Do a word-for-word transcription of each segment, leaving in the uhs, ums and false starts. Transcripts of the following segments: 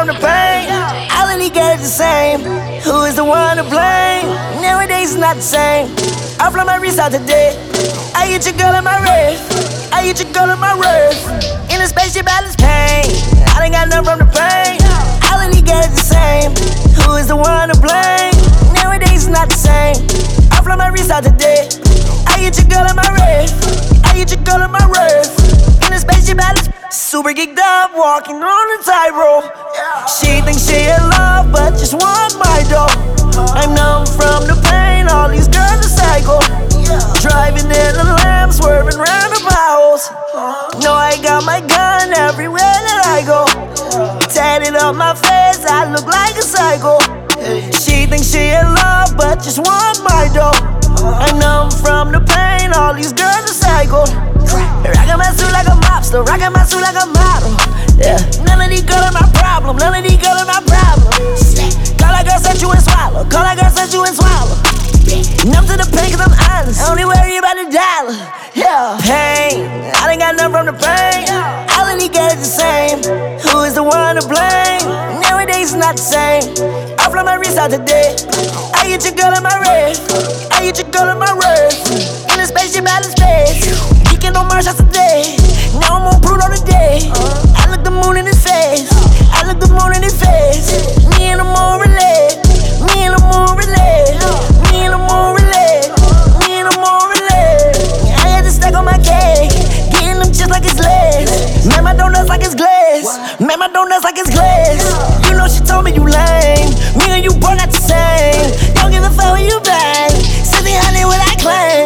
from the pain. All of these girls the same. Who is the one to blame? Nowadays it's not the same. I fly my wrist out today. I get your girl in my wrist. I get your girl in my wrist. In a spaceship out of pain. I done got nothing from the pain. All of these girls the same. Who is the one to blame? Nowadays it's not the same. I fly my wrist out today. I get your girl in my wrist. I get your girl in my wrist. In a spaceship out of super geeked up, walking on a tightrope. She thinks she in love, but just want my dough. I'm numb from the pain, all these girls are psycho. Driving in the lamb, swerving round the potholes. Know I got my gun everywhere that I go. Tatted up my face, I look like a psycho. She thinks she in love, but just want my dough. I'm numb from the pain, all these girls are psycho. Rockin' my suit like a mobster, rockin' my suit like a model. Yeah. None of these girls are my problem, none of these girls are my problem. Call that girl, set you and swallow, call that girl, set you and swallow. Numb to the pain cause I'm honest, I only worry about the dollar. Yeah. Pain, I done got nothing from the pain. All of these girls the same. Who is the one to blame? Nowadays it's not the same. I fly my wrist out today. I get your girl in my wrist. I get your girl in my wrist. In a spaceship out of space. Geeking on Mars yesterday. Now I'm on Pluto today. I look the moon in his face. I look the moon in his face. Me and the moon relate. Me and the moon relate. Me and the moon relate. Me and the moon relate. I had to stack on my cake. Getting them just like it's lace. Man, my donuts like it's glaze. Man, my donuts like it's glaze. You know she told me you lame. Me and you both not the same. Don't give a fuck when you bang. sixteen hundred what I claim.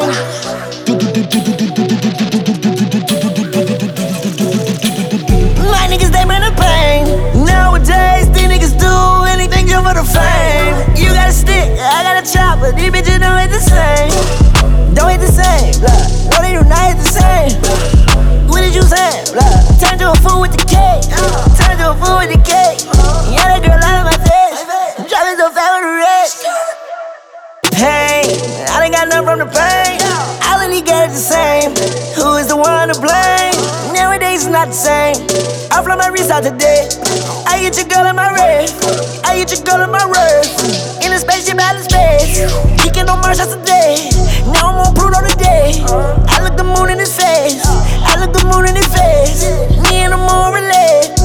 My niggas, they bring the pain. Nowadays, these niggas do anything just for the fame. You got a stick, I got a chopper. These bitches don't hit the same. Don't hit the same, blah. No, they do not hit the same. What did you say, blah? Turn to a fool with the cake. Turn to a fool with the cake. Yeah, that girl out of my face. Driving so fast with the rest. Pain, I done got nothing from the pain. All of these girls the same. Who is the one to blame? Nowadays it's not the same. I fly my wrist out today. I get your girl in my wrist. I get your girl in my wrist. In a spaceship out of space. Geeking on Mars yesterday. Now I'm on Pluto today. I look the moon in his face. I look the moon in his face. Me and the moon relate.